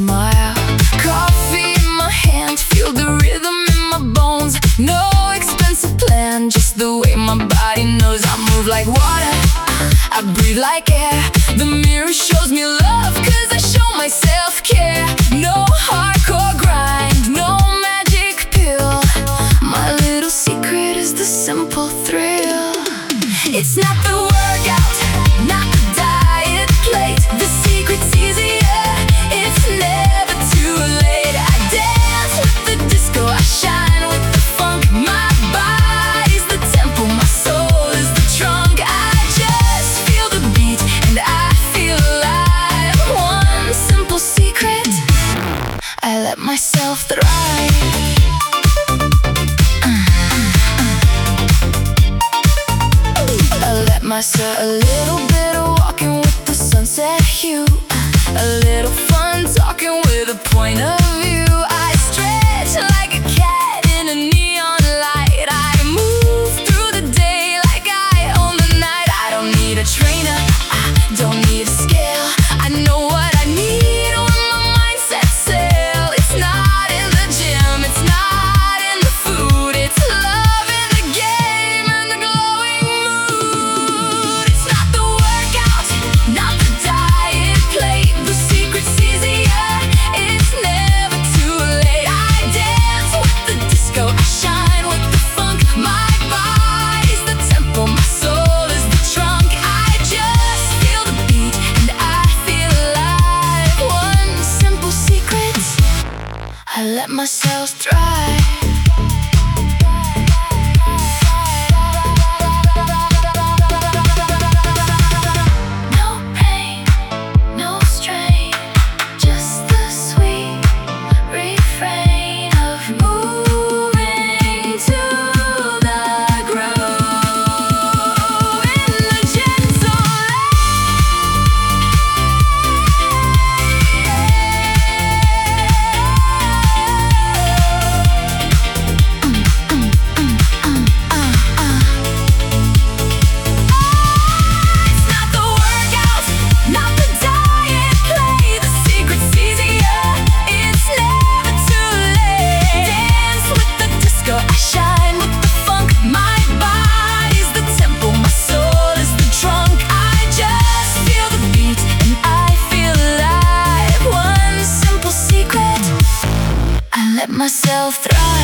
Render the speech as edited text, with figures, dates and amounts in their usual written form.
smile. Coffee in my hand, feel the rhythm in my bones. No expensive plan, just the way my body knows. I move like water, I breathe like air. The mirror shows me love, cause I show myself care. No hardcore grind, no magic pill. My little secret is the simple thrill. It's not the workout, not the diet plate. The secret's easier, it's never too late. I dance with the disco, I shine with the funk. My body's the temple, my soul is the trunk. I just feel the beat and I feel alive. One simple secret, I let myself thrive. Myself a little bit of walking with the sunset hue, a little fun talking with a point of view. I stretch like a cat in a neon light. I move through the day like I own the night. I don't need a trainer, I don't need a scale. I know what I need when my mind sets sail. It's not in the gym, it's not in the food. It's love in the game and the glowing mood. It's not the workout, not the diet plate. The secret's easier, it's never too late. I dance with the disco, I shine with the funk. My body's the temple, my soul is the trunk. I just feel the beat and I feel alive. One simple secret, I let myself thrive. Let myself thrive.